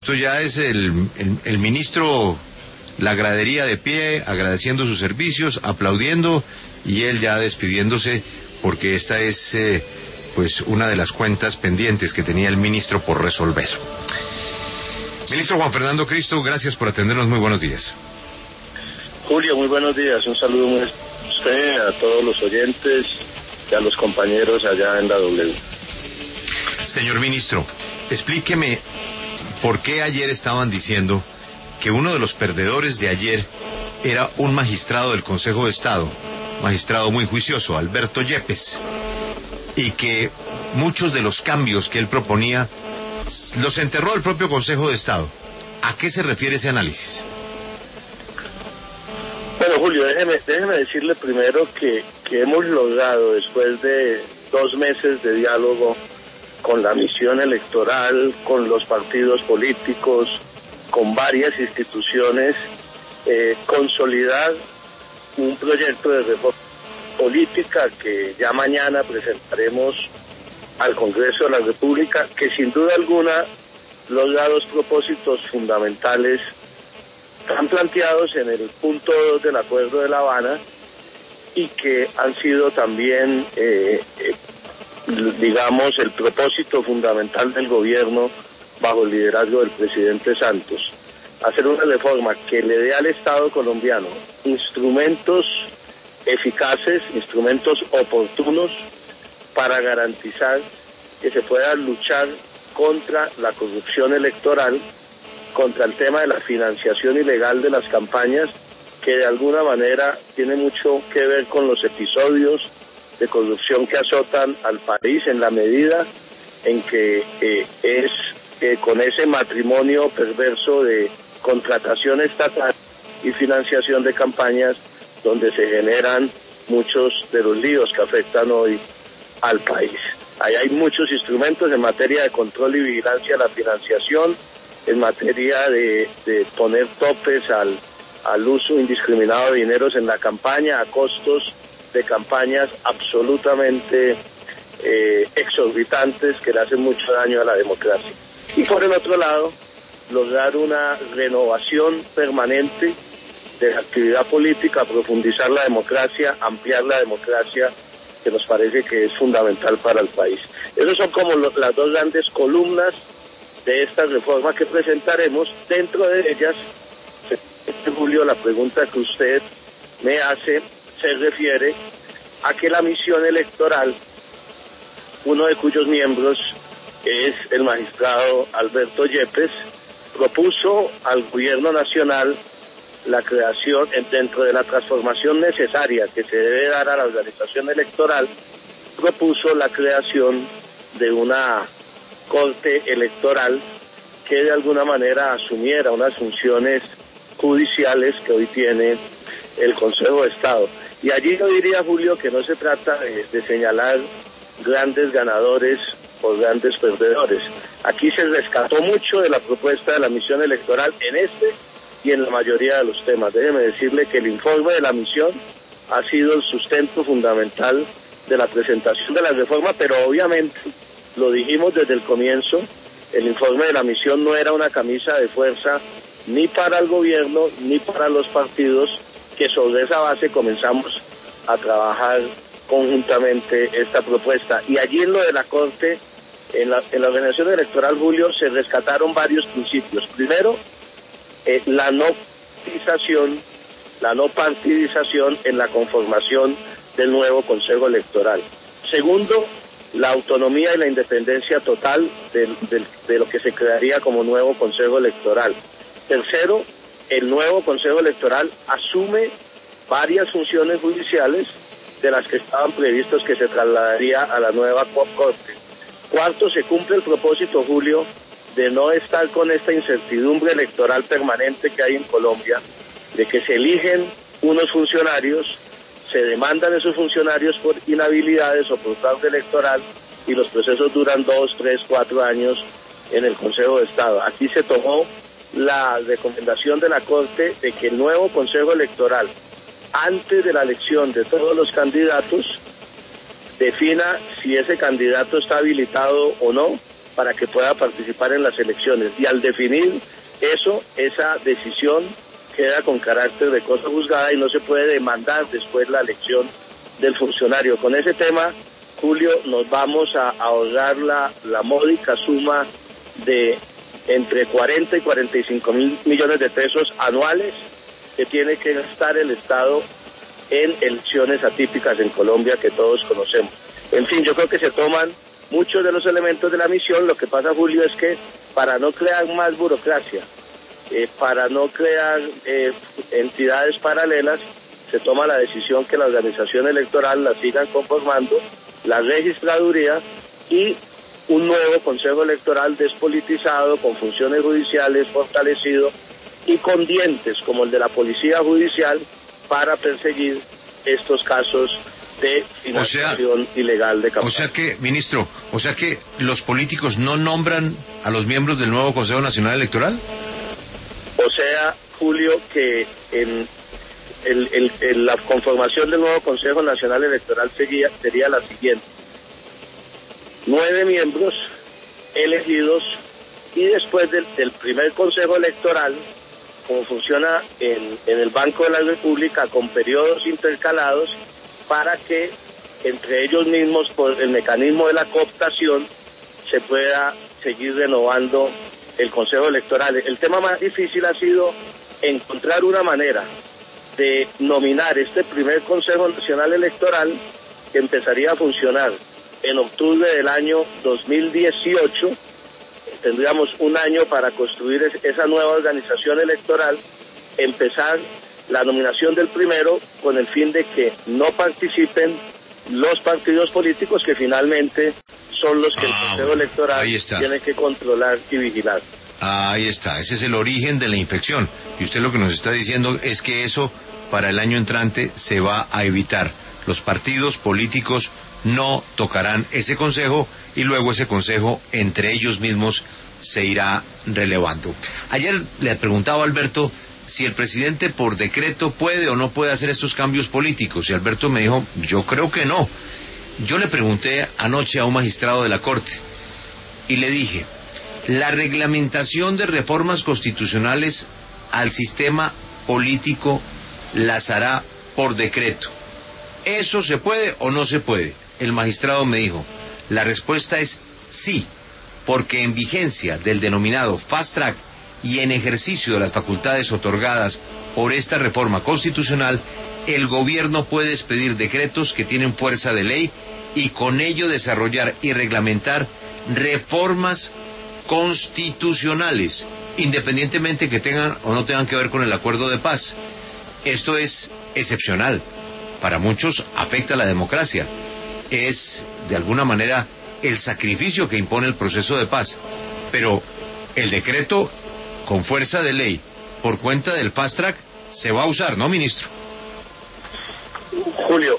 Esto ya es el ministro, la gradería de pie, agradeciendo sus servicios, aplaudiendo, y él ya despidiéndose, porque esta es pues una de las cuentas pendientes que tenía el ministro por resolver. Ministro Juan Fernando Cristo, gracias por atendernos, muy buenos días. Julio, muy buenos días, un saludo muy especial a usted, a todos los oyentes y a los compañeros allá en la W. Señor ministro, explíqueme por qué ayer estaban diciendo que uno de los perdedores de ayer era un magistrado del Consejo de Estado, magistrado muy juicioso, Alberto Yepes, y que muchos de los cambios que él proponía los enterró el propio Consejo de Estado. ¿A qué se refiere ese análisis? Bueno, Julio, déjeme decirle primero que hemos logrado, después de 2 meses de diálogo con la misión electoral, con los partidos políticos, con varias instituciones, consolidar un proyecto de reforma política que ya mañana presentaremos al Congreso de la República, que sin duda alguna logra 2 propósitos fundamentales tan planteados en el punto 2 del Acuerdo de La Habana y que han sido también digamos, el propósito fundamental del gobierno bajo el liderazgo del presidente Santos. Hacer una reforma que le dé al Estado colombiano instrumentos eficaces, instrumentos oportunos para garantizar que se pueda luchar contra la corrupción electoral, contra el tema de la financiación ilegal de las campañas, que de alguna manera tiene mucho que ver con los episodios de corrupción que azotan al país, en la medida en que con ese matrimonio perverso de contratación estatal y financiación de campañas donde se generan muchos de los líos que afectan hoy al país. Ahí hay muchos instrumentos en materia de control y vigilancia a la financiación, en materia de poner topes al uso indiscriminado de dineros en la campaña, a costos de campañas absolutamente exorbitantes que le hacen mucho daño a la democracia. Y por el otro lado, lograr una renovación permanente de la actividad política, profundizar la democracia, ampliar la democracia, que nos parece que es fundamental para el país. Esas son como las 2 grandes columnas de esta reforma que presentaremos. Dentro de ellas, Julio, la pregunta que usted me hace se refiere a que la misión electoral, uno de cuyos miembros es el magistrado Alberto Yepes, propuso al gobierno nacional la creación, dentro de la transformación necesaria que se debe dar a la organización electoral, propuso la creación de una corte electoral que de alguna manera asumiera unas funciones judiciales que hoy tiene el Consejo de Estado. Y allí yo diría, Julio, que no se trata de señalar grandes ganadores o grandes perdedores. Aquí se rescató mucho de la propuesta de la misión electoral en este y en la mayoría de los temas. Déjeme decirle que el informe de la misión ha sido el sustento fundamental de la presentación de la reforma, pero obviamente, lo dijimos desde el comienzo, el informe de la misión no era una camisa de fuerza ni para el gobierno ni para los partidos, que sobre esa base comenzamos a trabajar conjuntamente esta propuesta. Y allí en lo de la Corte, en la organización electoral, Julio, se rescataron varios principios. Primero, la no partidización en la conformación del nuevo Consejo Electoral. Segundo, la autonomía y la independencia total de lo que se crearía como nuevo Consejo Electoral. Tercero, el nuevo Consejo Electoral asume varias funciones judiciales de las que estaban previstos que se trasladaría a la nueva Corte. Cuarto, se cumple el propósito, Julio, de no estar con esta incertidumbre electoral permanente que hay en Colombia, de que se eligen unos funcionarios, se demandan esos funcionarios por inhabilidades o por fraude electoral y los procesos duran 2, 3, 4 años en el Consejo de Estado. Aquí se tomó la recomendación de la Corte de que el nuevo Consejo Electoral, antes de la elección de todos los candidatos, defina si ese candidato está habilitado o no, para que pueda participar en las elecciones. Y al definir eso, esa decisión queda con carácter de cosa juzgada y no se puede demandar después la elección del funcionario. Con ese tema, Julio, nos vamos a ahorrar la módica suma de entre 40 y 45 mil millones de pesos anuales que tiene que gastar el Estado en elecciones atípicas en Colombia que todos conocemos. En fin, yo creo que se toman muchos de los elementos de la misión. Lo que pasa, Julio, es que para no crear más burocracia, para no crear entidades paralelas, se toma la decisión que la organización electoral la sigan conformando la registraduría y un nuevo Consejo Electoral despolitizado, con funciones judiciales fortalecido y con dientes como el de la Policía Judicial para perseguir estos casos de financiación ilegal de campaña. O sea que, ministro, los políticos no nombran a los miembros del nuevo Consejo Nacional Electoral. O sea, Julio, que en la conformación del nuevo Consejo Nacional Electoral sería la siguiente: 9 miembros elegidos, y después del primer Consejo Electoral, como funciona en el Banco de la República, con periodos intercalados, para que entre ellos mismos, por el mecanismo de la cooptación, se pueda seguir renovando el Consejo Electoral. El tema más difícil ha sido encontrar una manera de nominar este primer Consejo Nacional Electoral, que empezaría a funcionar en octubre del año 2018. Tendríamos un año para construir esa nueva organización electoral, empezar la nominación del primero con el fin de que no participen los partidos políticos, que finalmente son los que el Consejo Electoral tiene que controlar y vigilar. Ahí está, ese es el origen de la infección. Y usted lo que nos está diciendo es que eso para el año entrante se va a evitar. Los partidos políticos no tocarán ese consejo y luego ese consejo entre ellos mismos se irá relevando. Ayer le preguntaba a Alberto si el presidente por decreto puede o no puede hacer estos cambios políticos, y Alberto me dijo, yo creo que no. Yo le pregunté anoche a un magistrado de la Corte y le dije, la reglamentación de reformas constitucionales al sistema político las hará por decreto. ¿Eso se puede o no se puede? El magistrado me dijo, la respuesta es sí, porque en vigencia del denominado Fast Track y en ejercicio de las facultades otorgadas por esta reforma constitucional, el gobierno puede expedir decretos que tienen fuerza de ley y con ello desarrollar y reglamentar reformas constitucionales, independientemente que tengan o no tengan que ver con el acuerdo de paz. Esto es excepcional. Para muchos afecta a la democracia. Es, de alguna manera, el sacrificio que impone el proceso de paz. Pero el decreto, con fuerza de ley, por cuenta del Fast Track, se va a usar, ¿no, ministro? Julio,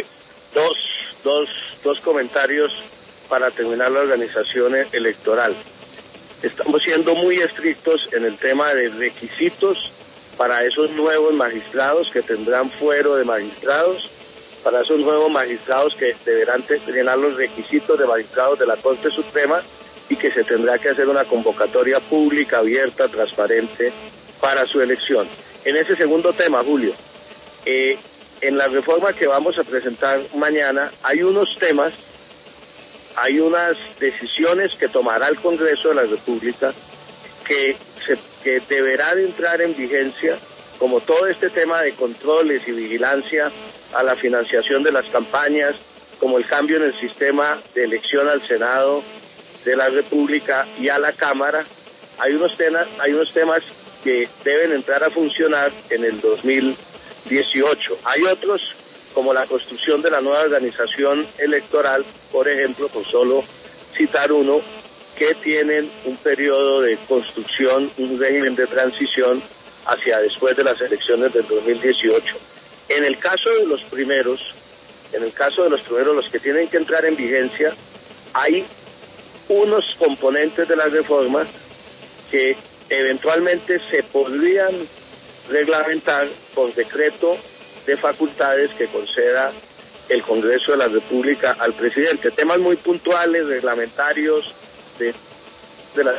dos comentarios para terminar la organización electoral. Estamos siendo muy estrictos en el tema de requisitos para esos nuevos magistrados que tendrán fuero de magistrados, para esos nuevos magistrados que deberán llenar los requisitos de magistrados de la Corte Suprema, y que se tendrá que hacer una convocatoria pública, abierta, transparente para su elección. En ese segundo tema, Julio, en la reforma que vamos a presentar mañana hay unos temas, hay unas decisiones que tomará el Congreso de la República que deberán entrar en vigencia, como todo este tema de controles y vigilancia a la financiación de las campañas, como el cambio en el sistema de elección al Senado de la República y a la Cámara. Hay unos temas que deben entrar a funcionar en el 2018. Hay otros, como la construcción de la nueva organización electoral, por ejemplo, por solo citar uno, que tienen un periodo de construcción, un régimen de transición hacia después de las elecciones del 2018. En el caso de los primeros, los que tienen que entrar en vigencia, hay unos componentes de la reforma que eventualmente se podrían reglamentar por decreto de facultades que conceda el Congreso de la República al presidente. Temas muy puntuales, reglamentarios, de la...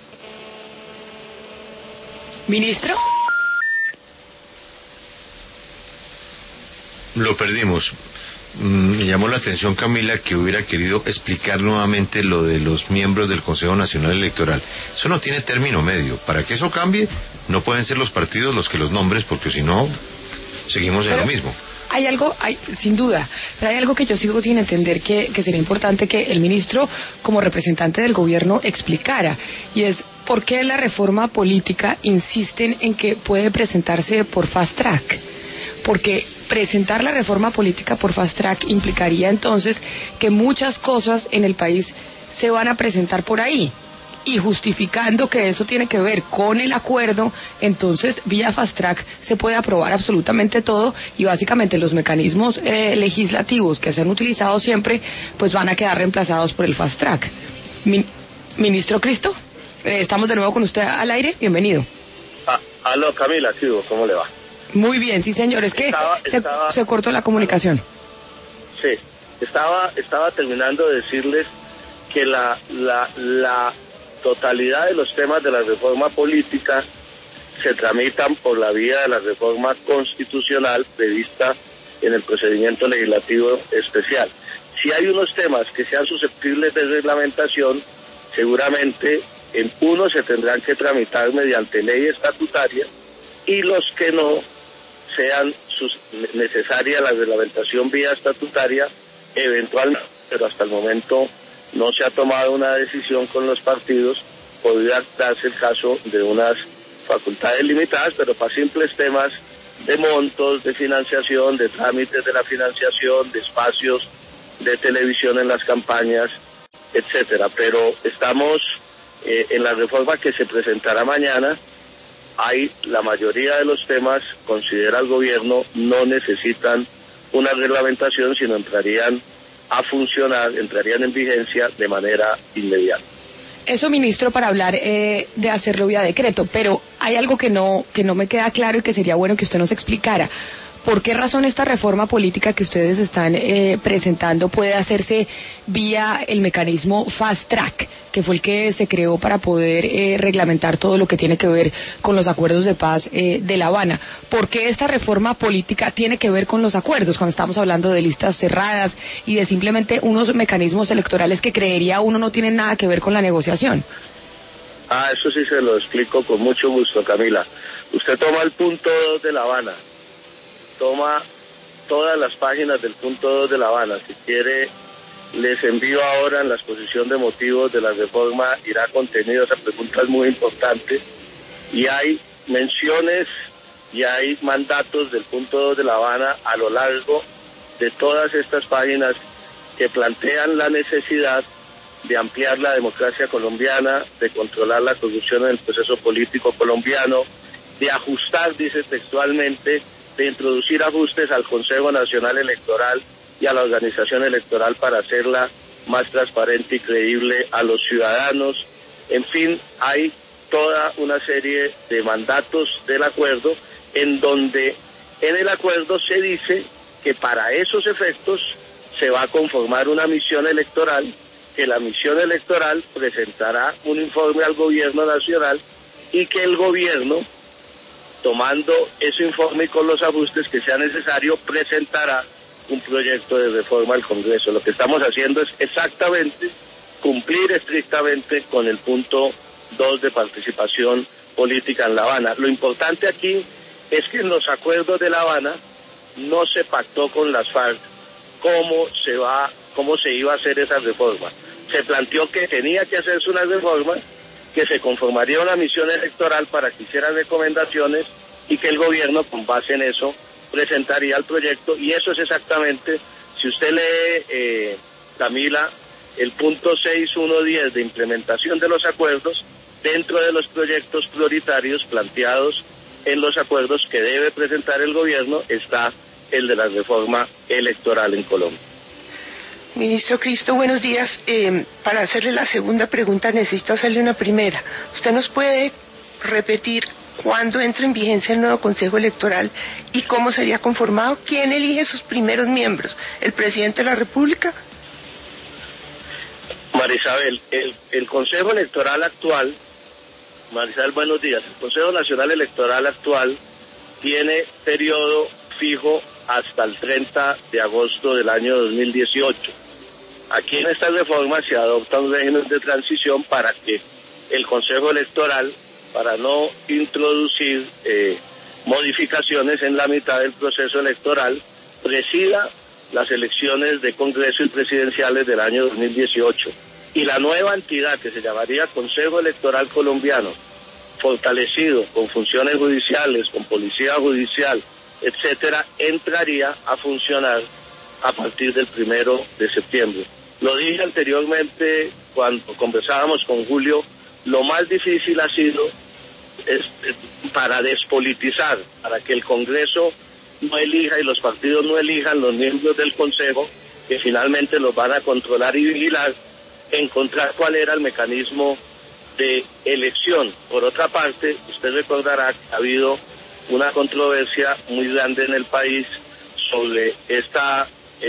¿Ministro? Lo perdimos. Me llamó la atención, Camila, que hubiera querido explicar nuevamente lo de los miembros del Consejo Nacional Electoral. Eso no tiene término medio. Para que eso cambie, no pueden ser los partidos los que los nombres, porque si no, seguimos en lo mismo. Hay algo, sin duda, pero hay algo que yo sigo sin entender que sería importante que el ministro, como representante del gobierno, explicara, y es por qué la reforma política insisten en que puede presentarse por fast track. Porque presentar la reforma política por fast track implicaría entonces que muchas cosas en el país se van a presentar por ahí. Y justificando que eso tiene que ver con el acuerdo, entonces vía fast track se puede aprobar absolutamente todo y básicamente los mecanismos legislativos que se han utilizado siempre pues van a quedar reemplazados por el fast track. Ministro Cristo, estamos de nuevo con usted al aire, bienvenido. Aló, Camila, ¿cómo le va? Muy bien, sí señor, es que se cortó la comunicación. Sí, estaba terminando de decirles que la totalidad de los temas de la reforma política se tramitan por la vía de la reforma constitucional prevista en el procedimiento legislativo especial. Si hay unos temas que sean susceptibles de reglamentación, seguramente en unos se tendrán que tramitar mediante ley estatutaria y los que no sean necesaria la reglamentación vía estatutaria, eventualmente, pero hasta el momento no se ha tomado una decisión con los partidos, podría darse el caso de unas facultades limitadas, pero para simples temas de montos, de financiación, de trámites de la financiación, de espacios de televisión en las campañas, etcétera. Pero estamos en la reforma que se presentará mañana. La mayoría de los temas, considera el gobierno, no necesitan una reglamentación, sino entrarían en vigencia de manera inmediata. Eso, ministro, para hablar de hacerlo vía decreto, pero hay algo que no me queda claro y que sería bueno que usted nos explicara. ¿Por qué razón esta reforma política que ustedes están presentando puede hacerse vía el mecanismo fast track, que fue el que se creó para poder reglamentar todo lo que tiene que ver con los acuerdos de paz de La Habana? ¿Por qué esta reforma política tiene que ver con los acuerdos cuando estamos hablando de listas cerradas y de simplemente unos mecanismos electorales que creería uno no tienen nada que ver con la negociación? Eso sí se lo explico con mucho gusto, Camila. Usted toma el punto 2 de La Habana, toma todas las páginas del punto 2 de La Habana. Si quiere, les envío ahora en la exposición de motivos de la reforma, irá contenido, esa pregunta es muy importante, y hay menciones y hay mandatos del punto 2 de La Habana a lo largo de todas estas páginas que plantean la necesidad de ampliar la democracia colombiana, de controlar la corrupción en el proceso político colombiano, de ajustar, dice textualmente, de introducir ajustes al Consejo Nacional Electoral y a la organización electoral para hacerla más transparente y creíble a los ciudadanos. En fin, hay toda una serie de mandatos del acuerdo en donde en el acuerdo se dice que para esos efectos se va a conformar una misión electoral, que la misión electoral presentará un informe al gobierno nacional y que el gobierno, tomando ese informe y con los ajustes que sea necesario, presentará un proyecto de reforma al Congreso. Lo que estamos haciendo es exactamente cumplir estrictamente con el punto 2 de participación política en La Habana. Lo importante aquí es que en los acuerdos de La Habana no se pactó con las FARC cómo se iba a hacer esa reforma. Se planteó que tenía que hacerse una reforma, que se conformaría una misión electoral para que hiciera recomendaciones y que el gobierno, con base en eso, presentaría el proyecto. Y eso es exactamente, si usted lee, Camila, el punto 6.1.10 de implementación de los acuerdos, dentro de los proyectos prioritarios planteados en los acuerdos que debe presentar el gobierno, está el de la reforma electoral en Colombia. Ministro Cristo, buenos días. Para hacerle la segunda pregunta necesito hacerle una primera. ¿Usted nos puede repetir cuándo entra en vigencia el nuevo Consejo Electoral y cómo sería conformado? ¿Quién elige sus primeros miembros? ¿El presidente de la República? Marisabel, el Consejo Electoral actual, Marisabel, buenos días, el Consejo Nacional Electoral actual tiene periodo fijo hasta el 30 de agosto del año 2018. Aquí en esta reforma se adopta un régimen de transición para que el Consejo Electoral, para no introducir modificaciones en la mitad del proceso electoral, presida las elecciones de Congreso y presidenciales del año 2018. Y la nueva entidad, que se llamaría Consejo Electoral Colombiano, fortalecido con funciones judiciales, con policía judicial, etcétera, entraría a funcionar a partir del 1 de septiembre. Lo dije anteriormente cuando conversábamos con Julio, lo más difícil ha sido para despolitizar, para que el Congreso no elija y los partidos no elijan los miembros del Consejo, que finalmente los van a controlar y vigilar, encontrar cuál era el mecanismo de elección. Por otra parte, usted recordará que ha habido una controversia muy grande en el país sobre esta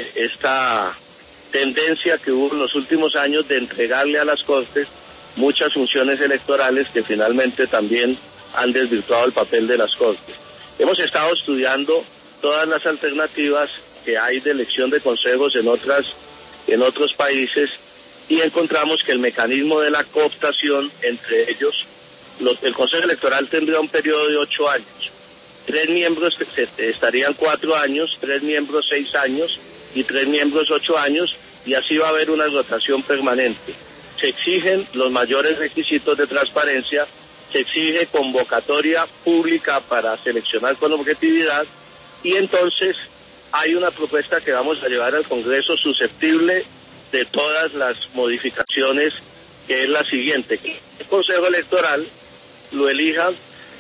tendencia que hubo en los últimos años de entregarle a las Cortes muchas funciones electorales que finalmente también han desvirtuado el papel de las Cortes. Hemos estado estudiando todas las alternativas que hay de elección de consejos en otros países y encontramos que el mecanismo de la cooptación, entre ellos, el Consejo Electoral tendría un periodo de 8 años. 3 miembros estarían 4 años, 3 miembros 6 años y 3 miembros 8 años, y así va a haber una rotación permanente. Se exigen los mayores requisitos de transparencia, se exige convocatoria pública para seleccionar con objetividad, y entonces hay una propuesta que vamos a llevar al Congreso susceptible de todas las modificaciones, que es la siguiente: que el Consejo Electoral lo elijan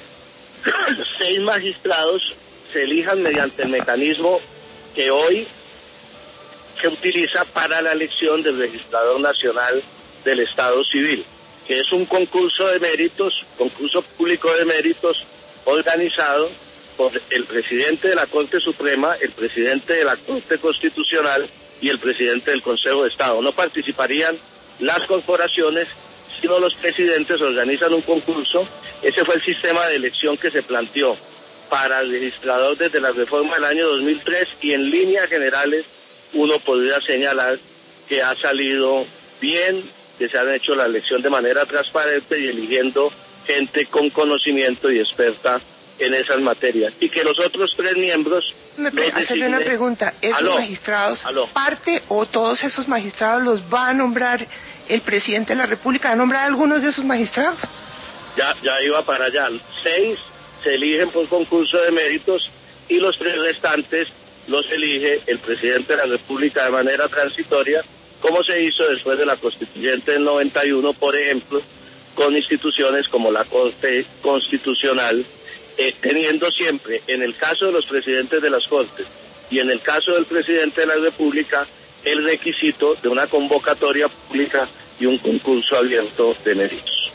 6 magistrados, se elijan mediante el mecanismo que hoy se utiliza para la elección del registrador nacional del Estado Civil, que es un concurso de méritos, concurso público de méritos organizado por el presidente de la Corte Suprema, el presidente de la Corte Constitucional y el presidente del Consejo de Estado. No participarían las corporaciones, sino los presidentes organizan un concurso. Ese fue el sistema de elección que se planteó para el registrador desde la reforma del año 2003, y en líneas generales uno podría señalar que ha salido bien, que se han hecho la elección de manera transparente y eligiendo gente con conocimiento y experta en esas materias, y que los otros 3 miembros... Hacerle una pregunta, ¿esos magistrados, parte o todos esos magistrados los va a nombrar el presidente de la República? ¿Va a nombrar algunos de esos magistrados? Ya iba para allá. 6 se eligen por concurso de méritos y los 3 restantes los elige el presidente de la República de manera transitoria, como se hizo después de la Constituyente del 91, por ejemplo, con instituciones como la Corte Constitucional, teniendo siempre, en el caso de los presidentes de las Cortes y en el caso del presidente de la República, el requisito de una convocatoria pública y un concurso abierto de méritos.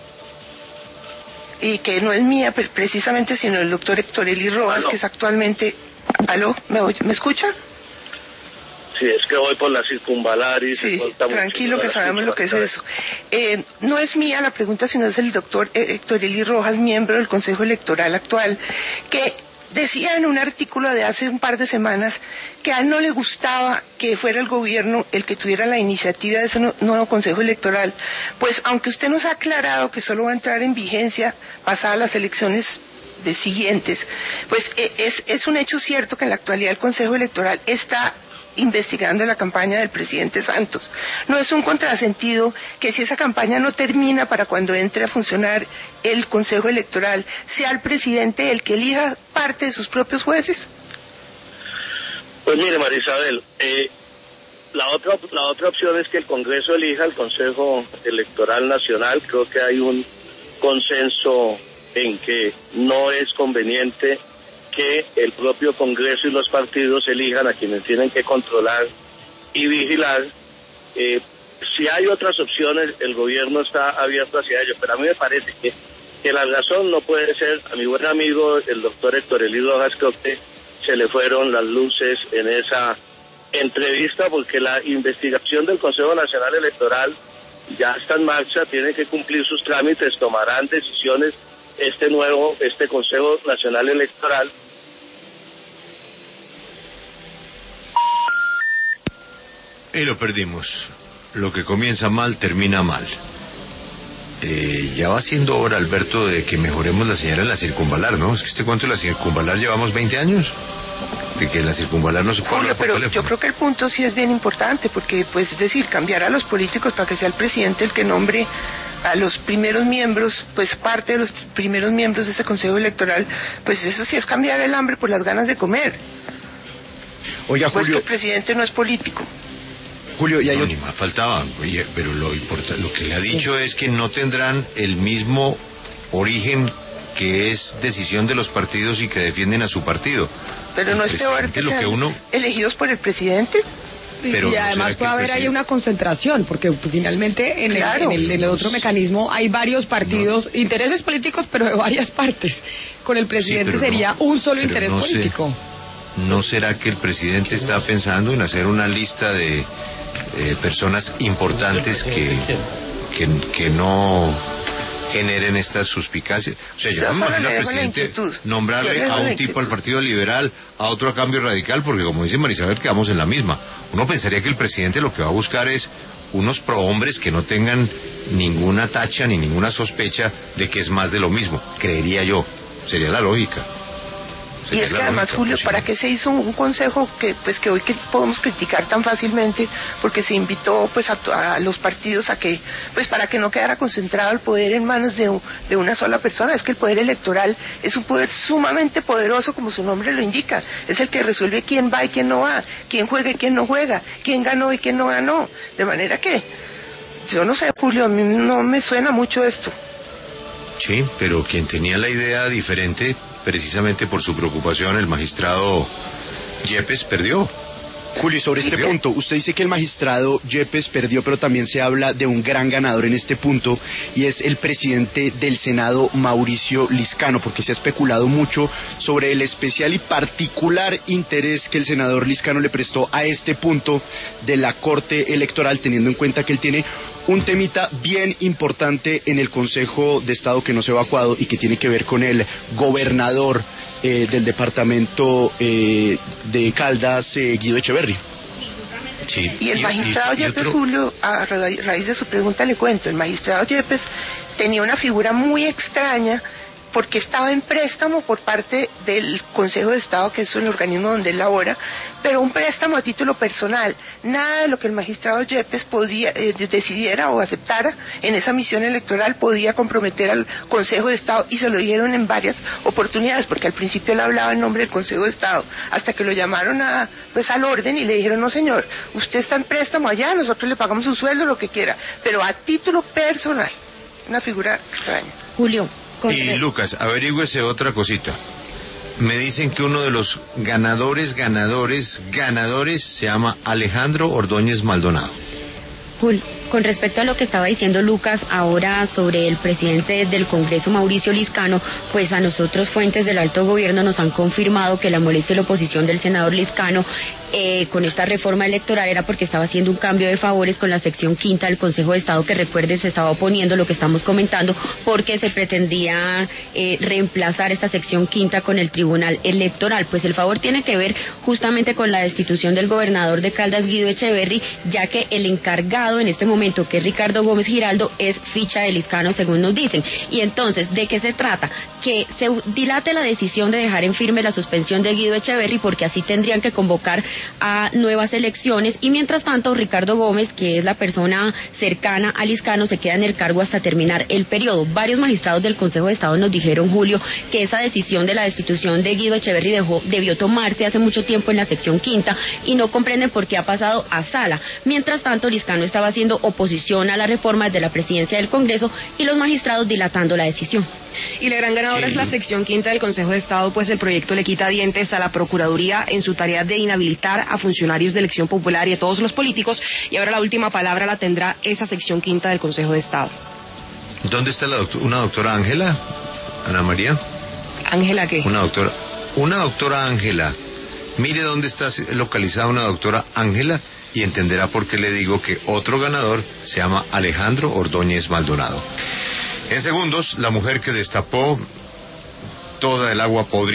Y que no es mía precisamente, sino el doctor Héctor Eli Rojas, que es actualmente... ¿Aló? ¿Me escucha? Sí, es que voy por la circunvalar y sí, tranquilo, que sabemos lo que es eso. No es mía la pregunta, sino es el doctor Héctor Eli Rojas, miembro del Consejo Electoral actual, que decía en un artículo de hace un par de semanas que a él no le gustaba que fuera el gobierno el que tuviera la iniciativa de ese nuevo Consejo Electoral, pues aunque usted nos ha aclarado que solo va a entrar en vigencia pasadas las elecciones siguientes, pues es un hecho cierto que en la actualidad el Consejo Electoral está investigando la campaña del presidente Santos. No es un contrasentido que si esa campaña no termina para cuando entre a funcionar el Consejo Electoral, sea el presidente el que elija parte de sus propios jueces. Pues mire, María Isabel, la otra opción es que el Congreso elija el Consejo Electoral Nacional. Creo que hay un consenso en que no es conveniente que el propio Congreso y los partidos elijan a quienes tienen que controlar y vigilar. Si hay otras opciones, el gobierno está abierto hacia ello, pero a mí me parece que la razón no puede ser, a mi buen amigo el doctor Héctor Eli Rojas, creo que se le fueron las luces en esa entrevista, porque la investigación del Consejo Nacional Electoral ya está en marcha, tiene que cumplir sus trámites, tomarán decisiones este Consejo Nacional Electoral. Y lo perdimos. Lo que comienza mal, termina mal. Ya va siendo hora, Alberto, de que mejoremos la señal en la circunvalar, ¿no? Es que este cuento de la circunvalar llevamos 20 años. De que la circunvalar no se puede hablar por pero teléfono. yo creo que el punto sí es bien importante, porque, pues, es decir, cambiar a los políticos para que sea el presidente el que nombre a los primeros miembros, pues parte de los primeros miembros de ese Consejo Electoral, pues eso sí es cambiar el hambre por las ganas de comer. Oiga, Pues Julio, que el presidente no es político. Julio, y hay No, ni más faltaba. Oye, pero lo que le ha dicho es que no tendrán el mismo origen, que es decisión de los partidos y que defienden a su partido. Pero no es peor que sean elegidos por el presidente. Pero y ¿no además será puede haber ahí una concentración, porque finalmente en el otro mecanismo hay varios partidos, intereses políticos, pero de varias partes. Con el presidente pero sería un solo interés no sé, político. ¿no será que el presidente está pensando en hacer una lista de personas importantes que no generen estas suspicacias? O sea, yo no me imagino al presidente nombrarle a un tipo al Partido Liberal, a otro a Cambio Radical, porque como dice Marisabel, quedamos en la misma. Uno pensaría que el presidente lo que va a buscar es unos prohombres que no tengan ninguna tacha ni ninguna sospecha de que es más de lo mismo, creería yo. Sería la lógica. Y es que además, Julio, ¿para qué se hizo un consejo que hoy que podemos criticar tan fácilmente? Porque se invitó pues a los partidos a que, pues para que no quedara concentrado el poder en manos de una sola persona. Es que el poder electoral es un poder sumamente poderoso, como su nombre lo indica. Es el que resuelve quién va y quién no va, quién juega y quién no juega, quién ganó y quién no ganó. De manera que, yo no sé, Julio, a mí no me suena mucho esto. Sí, pero quien tenía la idea diferente, precisamente por su preocupación, el magistrado Yepes, perdió. Julio, sobre este punto, usted dice que el magistrado Yepes perdió, pero también se habla de un gran ganador en este punto, y es el presidente del Senado, Mauricio Liscano, porque se ha especulado mucho sobre el especial y particular interés que el senador Liscano le prestó a este punto de la Corte Electoral, teniendo en cuenta que él tiene un temita bien importante en el Consejo de Estado que no se ha evacuado y que tiene que ver con el gobernador del departamento de Caldas, Guido Echeverri. Sí. Y el magistrado Yepes, Julio, a raíz de su pregunta le cuento, el magistrado Yepes tenía una figura muy extraña, porque estaba en préstamo por parte del Consejo de Estado, que es el organismo donde él labora, pero un préstamo a título personal. Nada de lo que el magistrado Yepes decidiera o aceptara en esa misión electoral podía comprometer al Consejo de Estado, y se lo dijeron en varias oportunidades, porque al principio él hablaba en nombre del Consejo de Estado, hasta que lo llamaron al orden y le dijeron: no señor, usted está en préstamo allá, nosotros le pagamos su sueldo, lo que quiera, pero a título personal. Una figura extraña. Julio. Y Lucas, averígüese otra cosita. Me dicen que uno de los ganadores se llama Alejandro Ordóñez Maldonado. Con respecto a lo que estaba diciendo Lucas ahora sobre el presidente del Congreso, Mauricio Liscano, pues a nosotros fuentes del alto gobierno nos han confirmado que la molestia y la oposición del senador Liscano con esta reforma electoral era porque estaba haciendo un cambio de favores con la sección quinta del Consejo de Estado, que recuerden se estaba oponiendo lo que estamos comentando, porque se pretendía reemplazar esta sección quinta con el Tribunal Electoral. Pues el favor tiene que ver justamente con la destitución del gobernador de Caldas, Guido Echeverri, ya que el encargado en este momento, que es Ricardo Gómez Giraldo, es ficha de Liscano, según nos dicen. Y entonces, ¿de qué se trata? Que se dilate la decisión de dejar en firme la suspensión de Guido Echeverri, porque así tendrían que convocar a nuevas elecciones, y mientras tanto Ricardo Gómez, que es la persona cercana a Liscano, se queda en el cargo hasta terminar el periodo. Varios magistrados del Consejo de Estado nos dijeron, Julio, que esa decisión de la destitución de Guido Echeverri debió tomarse hace mucho tiempo en la sección quinta, y no comprenden por qué ha pasado a sala. Mientras tanto, Liscano estaba haciendo oposición a la reforma desde la presidencia del Congreso, y los magistrados dilatando la decisión. Y la gran ganadora es la sección quinta del Consejo de Estado, pues el proyecto le quita dientes a la Procuraduría en su tarea de inhabilitar a funcionarios de elección popular y a todos los políticos, y ahora la última palabra la tendrá esa sección quinta del Consejo de Estado. ¿Dónde está una doctora Ángela? Ana María. ¿Ángela qué? Una doctora Ángela. Mire dónde está localizada una doctora Ángela, y entenderá por qué le digo que otro ganador se llama Alejandro Ordóñez Maldonado. En segundos, la mujer que destapó toda el agua podrida